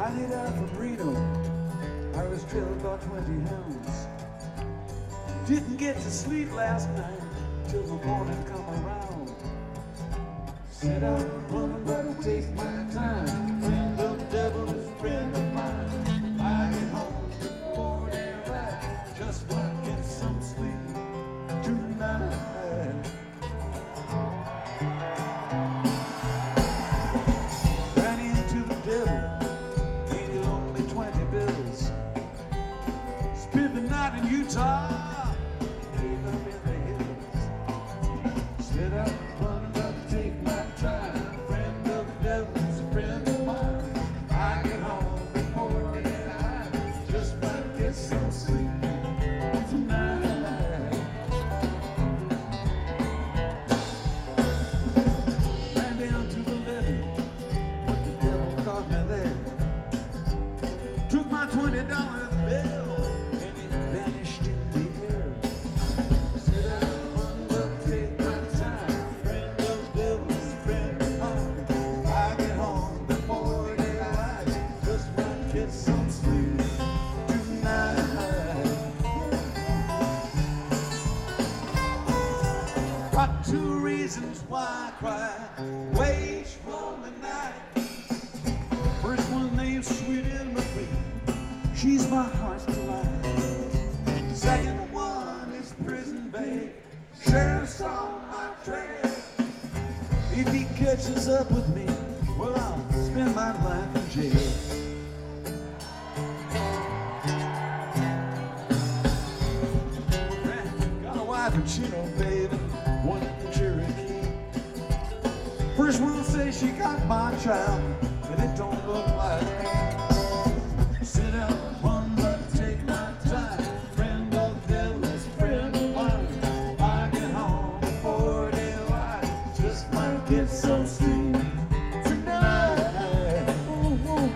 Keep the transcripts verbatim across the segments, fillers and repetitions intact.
I laid out from Reno. I was trailing about twenty hounds. Didn't get to sleep last night till the morning come around. Set out running, but it takes my time. Friend of the devil is a friend of mine. I get home before daylight. Just want to get some sleep tonight. Ran into the devil, gave him only twenty bills. Spent the night in Utah, gave up in the hills. Set out running, but take my time. Friend of the devil is a friend of mine. I get home before daylight. Just want to get some sleep tonight. Ran down to the levee, but the devil caught me there. Took my twenty dollar bill and it vanished in the air. Said I run, but take my time. Friend of the devil is a friend of mine. I get home before daylight. Just want to get some sleep tonight. Got two reasons why I cry. Wage lonely night. First one named Sweet Emma Marie. She's my heart's delight. Second one is Prison Babe. Sheriff's on my trail. If he catches up with me, well, I'll spend my life in jail. Got a wife in Chino, baby, one in Cherokee. First one says she got my child, but it don't look like me. Sit down, run, but take my time. Friend of the devil is a friend of mine. I get home before daylight. Just might get some sleep tonight. Ooh, ooh.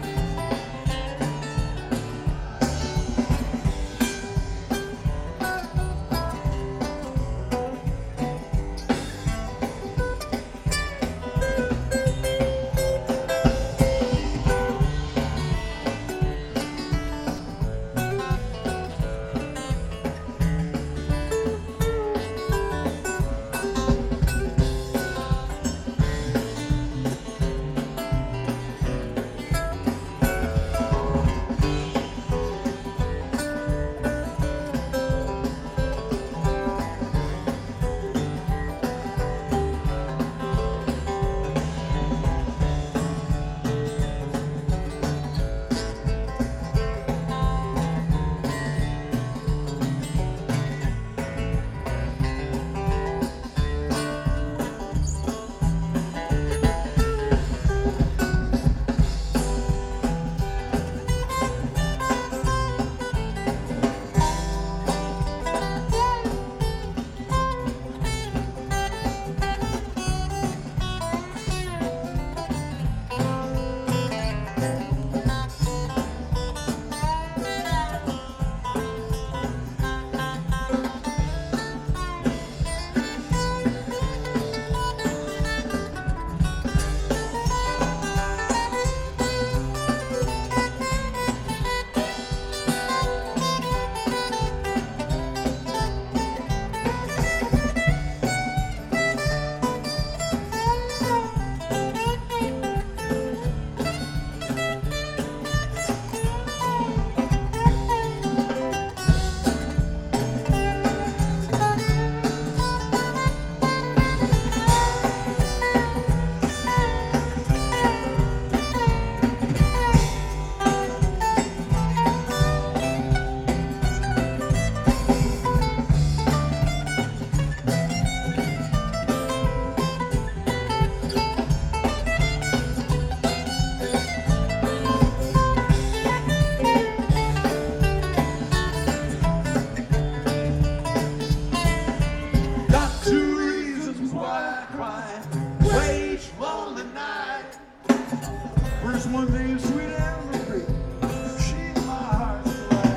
First one named Sweet Emma Marie. She's my heart's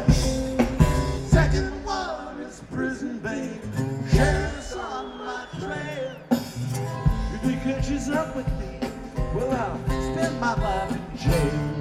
delight. Second one is Prison Babe. Sheriff's on my trail. If he catches up with me, well, I'll spend my life in jail.